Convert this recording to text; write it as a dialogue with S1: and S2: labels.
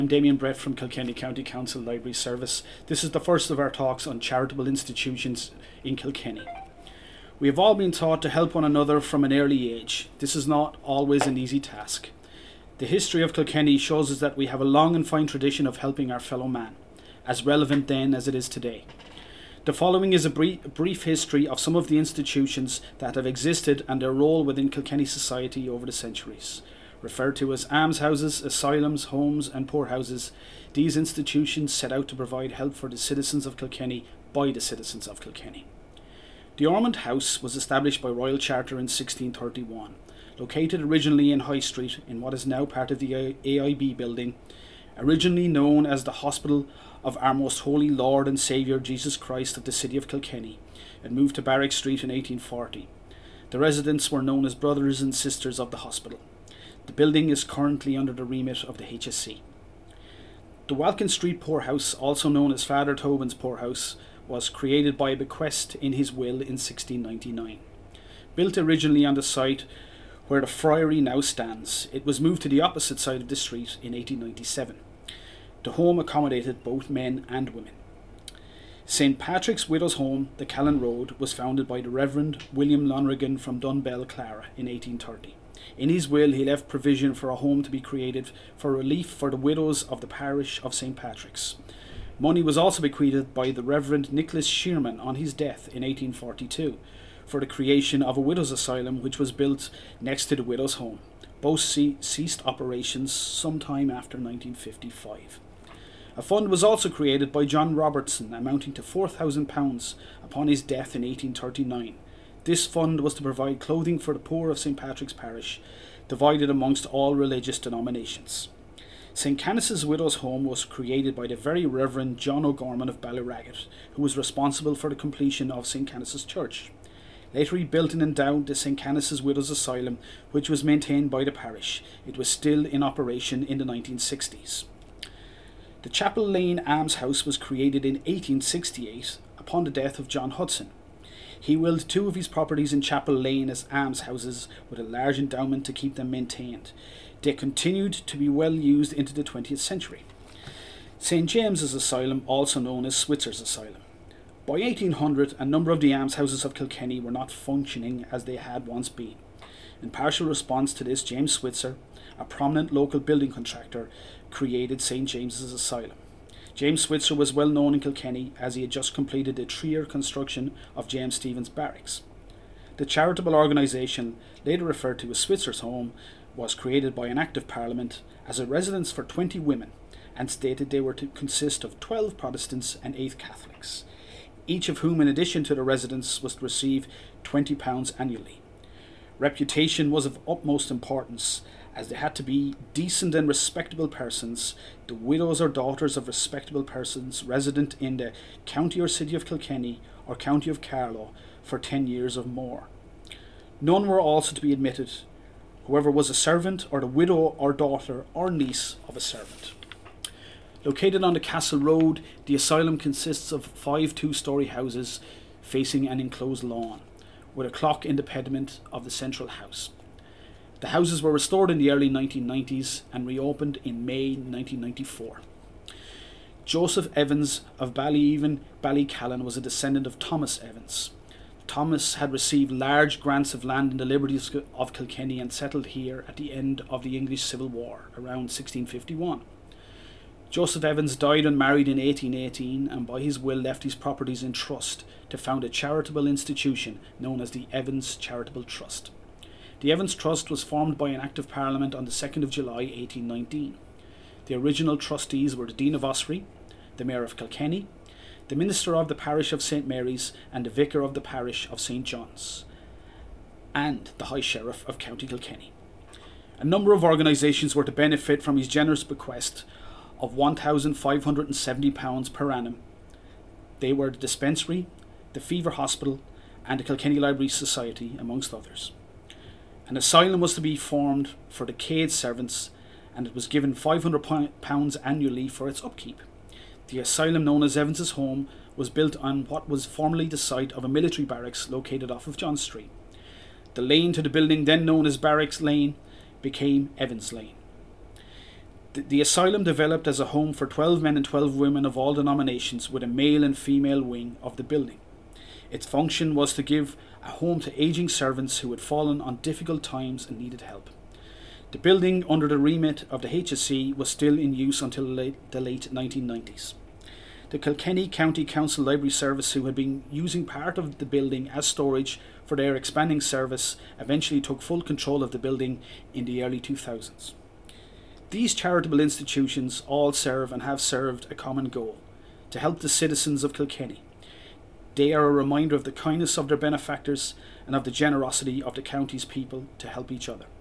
S1: I'm Damien Brett from Kilkenny County Council Library Service. This is the first of our talks on charitable institutions in Kilkenny. We have all been taught to help one another from an early age. This is not always an easy task. The history of Kilkenny shows us that we have a long and fine tradition of helping our fellow man, as relevant then as it is today. The following is a brief history of some of the institutions that have existed and their role within Kilkenny society over the centuries. Referred to as almshouses, asylums, homes and poorhouses, these institutions set out to provide help for the citizens of Kilkenny by the citizens of Kilkenny. The Ormond House was established by Royal Charter in 1631, located originally in High Street in what is now part of the AIB building, originally known as the Hospital of Our Most Holy Lord and Saviour Jesus Christ of the City of Kilkenny, and moved to Barrack Street in 1840. The residents were known as Brothers and Sisters of the Hospital. The building is currently under the remit of the HSC. The Walkin Street Poorhouse, also known as Father Tobin's Poorhouse, was created by a bequest in his will in 1699. Built originally on the site where the friary now stands, it was moved to the opposite side of the street in 1897. The home accommodated both men and women. St. Patrick's Widows' Home, the Callan Road, was founded by the Reverend William Lonergan from Dunbell, Clara, in 1830. In his will, he left provision for a home to be created for relief for the widows of the parish of St. Patrick's. Money was also bequeathed by the Reverend Nicholas Shearman on his death in 1842 for the creation of a widows' asylum which was built next to the widows' home. Both ceased operations sometime after 1955. A fund was also created by John Robertson amounting to £4,000 upon his death in 1839. This fund was to provide clothing for the poor of St. Patrick's Parish, divided amongst all religious denominations. St. Canice's Widows' Home was created by the Very Reverend John O'Gorman of Ballyragget, who was responsible for the completion of St. Canice's Church. Later he built and endowed the St. Canice's Widows' Asylum, which was maintained by the parish. It was still in operation in the 1960s. The Chapel Lane Almshouse was created in 1868 upon the death of John Hudson. He willed two of his properties in Chapel Lane as almshouses with a large endowment to keep them maintained. They continued to be well used into the 20th century. St. James's Asylum, also known as Switzer's Asylum. By 1800, a number of the almshouses of Kilkenny were not functioning as they had once been. In partial response to this, James Switzer, a prominent local building contractor, created St. James's Asylum. James Switzer was well known in Kilkenny as he had just completed the 3-year construction of James Stephens Barracks. The charitable organisation, later referred to as Switzer's Home, was created by an Act of Parliament as a residence for 20 women and stated they were to consist of 12 Protestants and 8 Catholics, each of whom in addition to the residence was to receive £20 annually. Reputation was of utmost importance as they had to be decent and respectable persons, the widows or daughters of respectable persons resident in the county or city of Kilkenny or county of Carlow for 10 years or more. None were also to be admitted, whoever was a servant or the widow or daughter or niece of a servant. Located on the Castle Road, the asylum consists of 5 two-storey houses facing an enclosed lawn, with a clock in the pediment of the central house. The houses were restored in the early 1990s and reopened in May 1994. Joseph Evans of Ballyeven, Ballycallan was a descendant of Thomas Evans. Thomas had received large grants of land in the liberties of Kilkenny and settled here at the end of the English Civil War, around 1651. Joseph Evans died unmarried in 1818 and by his will left his properties in trust to found a charitable institution known as the Evans Charitable Trust. The Evans Trust was formed by an Act of Parliament on the 2nd of July 1819. The original trustees were the Dean of Ossory, the Mayor of Kilkenny, the Minister of the Parish of St. Mary's and the Vicar of the Parish of St. John's, and the High Sheriff of County Kilkenny. A number of organisations were to benefit from his generous bequest of £1,570 per annum. They were the Dispensary, the Fever Hospital and the Kilkenny Library Society, amongst others. An asylum was to be formed for the Cade servants and it was given £500 annually for its upkeep. The asylum, known as Evans's Home, was built on what was formerly the site of a military barracks located off of John Street. The lane to the building, then known as Barracks Lane, became Evans Lane. The asylum developed as a home for 12 men and 12 women of all denominations, with a male and female wing of the building. Its function was to give a home to aging servants who had fallen on difficult times and needed help. The building, under the remit of the HSE, was still in use until the late 1990s. The Kilkenny County Council Library Service, who had been using part of the building as storage for their expanding service, eventually took full control of the building in the early 2000s. These charitable institutions all serve and have served a common goal: to help the citizens of Kilkenny. They are a reminder of the kindness of their benefactors and of the generosity of the county's people to help each other.